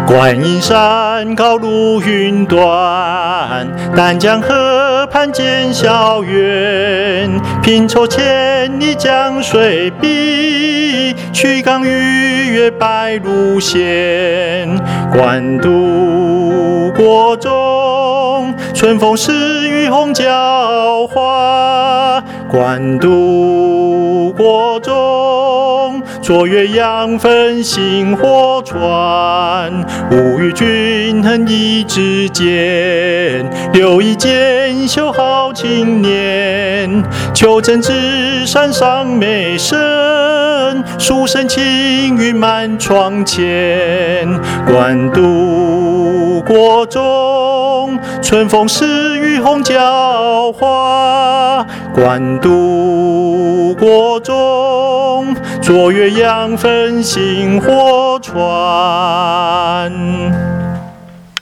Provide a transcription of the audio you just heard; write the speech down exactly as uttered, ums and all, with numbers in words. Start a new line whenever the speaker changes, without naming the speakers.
观音山高如云端，丹江河畔见小园。平畴千里江水碧，曲港鱼跃白鹭仙。官渡国中，春风十雨红椒花。官渡国中，坐月扬帆星火传。吾与君恨一枝间，留一剑袖好青年。求真之山上美声，书生青云满窗前。官渡国中，春风十雨红椒花。官渡国中，坐月扬帆星火传。